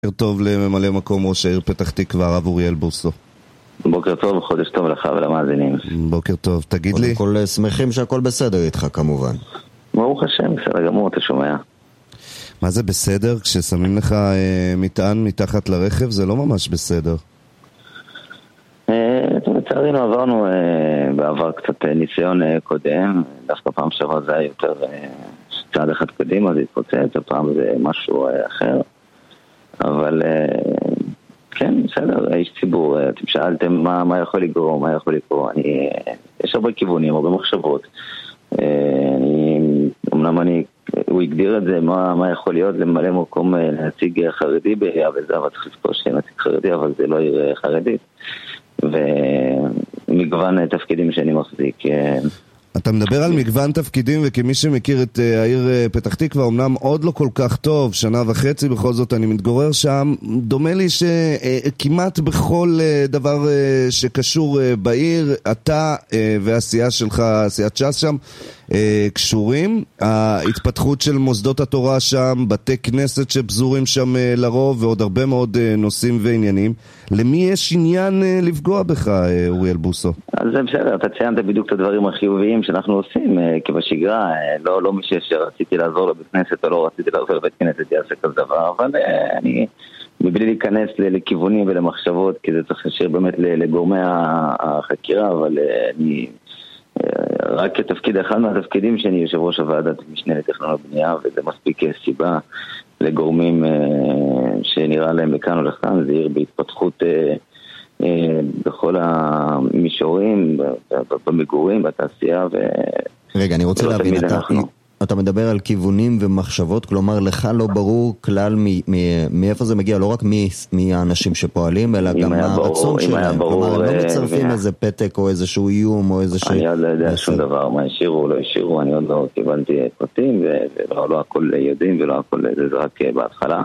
בוקר טוב לממלא מקום ראש העיר פתח תקווה, הרב אוריאל בוסו. בוקר טוב, חודש טוב לך ולמאזינים. בוקר טוב, תגיד לי. קודם כל שמחים שהכל בסדר איתך כמובן. ברוך השם, בסדר גמור, אתה שומע. מה זה בסדר? כששמים לך מטען מתחת לרכב זה לא ממש בסדר. לצערנו עברנו בעבר קצת ניסיון קודם, דווקא פעם שעבר זה היה יותר צעד אחד קדימה, זה התפוצץ, הפעם זה משהו אחר. אבל כן, בסדר, איש ציבור, אתם שאלתם מה יכול לגרום, מה יכול לקרוא. יש הרבה כיוונים, הרבה מחשבות. אמנם הוא הגדיר את זה, מה יכול להיות למלא מקום להציג חרדי בעירייה, וזה אבל צריך לזכור שנציג חרדי, אבל זה לא עיר חרדית. ומגוון תפקידים שאני מחזיק. אתה מדבר על מגוון תפקידים, וכמי שמכיר את העיר פתח תקווה, אמנם עוד לא כל כך טוב, שנה וחצי בכל זאת אני מתגורר שם, דומה לי שכמעט בכל דבר שקשור בעיר, אתה והעשייה שלך, עשיית ש"ס שם, קשורים. ההתפתחות של מוסדות התורה שם, בתי כנסת שבזורים שם לרוב, ועוד הרבה מאוד נושאים ועניינים. למי יש עניין לפגוע בך, אוריאל בוסו? אז זה בסדר, אתה ציינת בדיוק את הדברים החיוביים שאנחנו עושים כבשגרה. לא מי שרציתי לעזור לבית כנסת או לא רציתי לעזור לבית כנסת יעשה כזה דבר, אבל אני מבלי להיכנס לכיוונים ולמחשבות, כי זה צריך להשאיר באמת לגורמי החקירה, אבל אני רק כתפקיד אחד מהתפקידים שאני יושב ראש הוועדת משנה לתכנון ובנייה, וזה מספיק סיבה לגורמים שנראה להם לכאן או לכאן. זה עיר בהתפתחות בכל המישורים, במגורים, בתעשייה. רגע, אני רוצה להבין, אתה מדבר על כיוונים ומחשבות, כלומר לך לא ברור כלל מאיפה זה מגיע, לא רק מי האנשים שפועלים, אלא גם הרצון שלהם. כלומר, לא מצרפים איזה פתק או איזשהו איום או איזשהו... אני עוד לא יודע שום דבר, מה השאירו או לא השאירו, אני עוד לא קיבלתי פרטים, ולא הכל יודעים ולא הכל זה רק בהתחלה.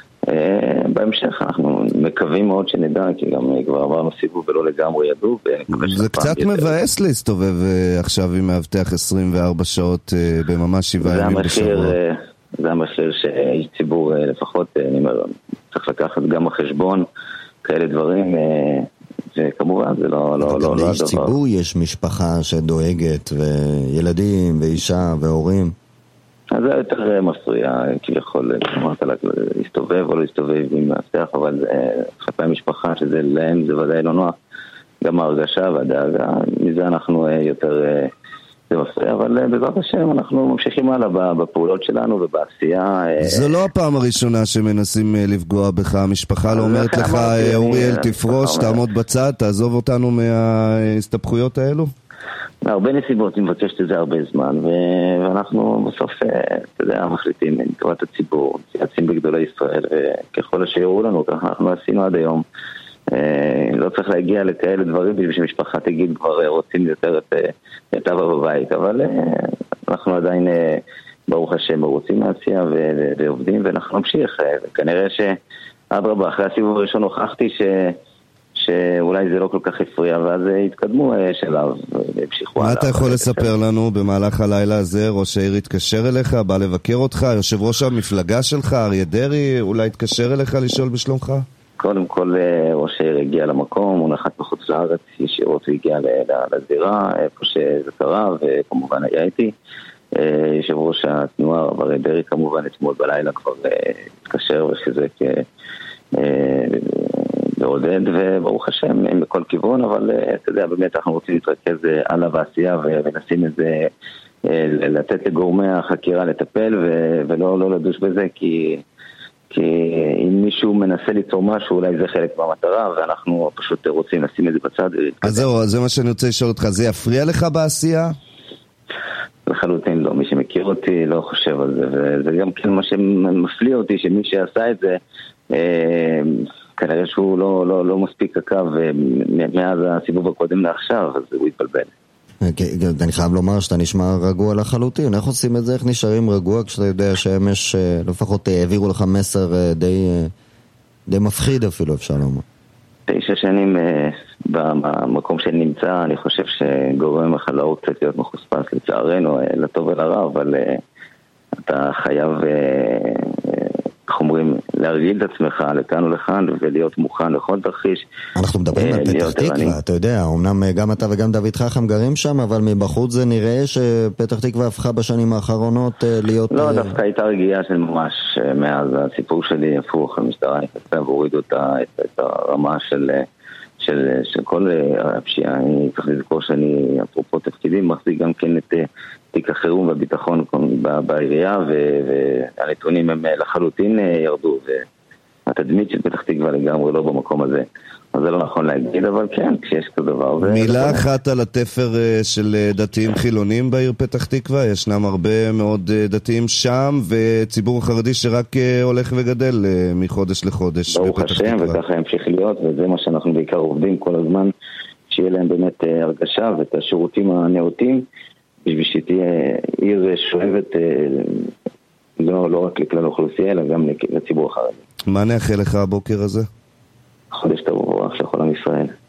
בהמשך אנחנו מקווים מאוד שנדע, כי גם כבר עברנו סיבוב ולא לגמרי ידעו. זה קצת מבאס להסתובב עכשיו עם מאבטח 24 שעות בממש 7 ימים בשבוע. זה המחיר שאיש ציבור לפחות, אני אומר, צריך לקחת גם החשבון כאלה דברים, וכמובן זה לא הדבר. גם לאיש ציבור יש משפחה שדואגת, וילדים ואישה והורים. אז זה יותר מפריע, כביכול, אמרת לה, להסתובב או לא להסתובב עם מאבטח, אבל חפי המשפחה שזה להם, זה ודאי לא נוח. גם ההרגשה והדאגה, מזה אנחנו יותר, זה מפריע, אבל בעזרת השם אנחנו ממשיכים הלאה בפעולות שלנו ובעשייה. זו לא הפעם הראשונה שמנסים לפגוע בך, המשפחה לא אומרת לך, אוריאל תפרוש, תעמוד בצד, תעזוב אותנו מההסתבכויות האלו? הרבה נסיבות, אני מבקשת את זה הרבה זמן, ואנחנו בסוף, אתה יודע, מחליטים לטובת הציבור, יצאים בגדולי ישראל, וככל שיראו לנו, ככה אנחנו עשינו עד היום. לא צריך להגיע לכאלה דברים, בשביל שמשפחה תגיד כבר רוצים יותר את אבא בבית, אבל אנחנו עדיין, ברוך השם, רוצים להציע ועובדים, ואנחנו נמשיך, וכנראה שאדרבה, אחרי הסיבוב הראשון הוכחתי שאולי זה לא כל כך הפריע, ואז התקדמו שלב והמשיכו. מה אתה יכול לספר לנו במהלך הלילה הזה? ראש העיר התקשר אליך, בא לבקר אותך, יושב ראש המפלגה שלך, אריה דרעי, אולי התקשר אליך לשאול בשלומך? קודם כל ראש העיר הגיע למקום, הוא נחת בחוץ לארץ, ישירות והגיע לזירה, איפה שזה קרה, וכמובן היה איתי. יושב ראש התנועה, אריה דרעי כמובן אתמול בלילה כבר התקשר וחיזק לעודד, וברוך השם בכל כיוון, אבל אתה יודע, באמת אנחנו רוצים להתרכז הלאה בעשייה ונשים את זה, לתת לגורמי החקירה לטפל ולא לדוש בזה, כי אם מישהו מנסה ליצור משהו, אולי זה חלק מהמטרה, ואנחנו פשוט רוצים לשים את זה בצד. אז זהו, זה מה שאני רוצה לשאול אותך, זה יפריע לך בעשייה? לחלוטין לא, מי שמכיר אותי לא חושב על זה, וזה גם כן מה שמפליע אותי, שמי שעשה את זה, כנראה שהוא לא מספיק עקב מאז הסיבוב הקודם לעכשיו, אז הוא התבלבל. אני חייב לומר שאתה נשמע רגוע לחלוטין. איך עושים את זה? איך נשארים רגוע כשאתה יודע שאמש לפחות העבירו לך מסר די מפחיד אפילו, אפשר לומר? 9 שנים במקום שאני נמצא, אני חושב שגורם החלאות קצת להיות מחוספס לצערנו, לטוב ולרע, אבל אתה חייב איך אומרים, להרגיל את עצמך לכאן ולכאן ולהיות מוכן לכל תרחיש. אנחנו מדברים על פתח תקווה, אתה יודע, אמנם גם אתה וגם דוד חכם גרים שם, אבל מבחוץ זה נראה שפתח תקווה הפכה בשנים האחרונות להיות... לא, דווקא הייתה רגיעה של ממש מאז הסיפור שלי הפוך, המשטרה נכנסה והורידו את הרמה של כל הפשיעה. אני צריך לזכור שאני, אפרופו תפקידים, מחזיק גם כן את תיק החירום והביטחון בעירייה, והנתונים הם לחלוטין ירדו, והתדמית של פתח תקווה לגמרי לא במקום הזה. אז זה לא נכון להגיד, אבל כן, כשיש כזה דבר. מילה אחת על התפר של דתיים חילונים בעיר פתח תקווה. ישנם הרבה מאוד דתיים שם, וציבור חרדי שרק הולך וגדל מחודש לחודש. ברוך השם, וככה ימשיך להיות, וזה מה שאנחנו בעיקר עובדים כל הזמן, שיהיה להם באמת הרגשה ואת השירותים הנאותים, בשביל שתהיה עיר שואבת לא רק לכלל האוכלוסייה, אלא גם לציבור החרדי. מה נאחל לך הבוקר הזה? חודש טוב וברך לכל עם ישראל.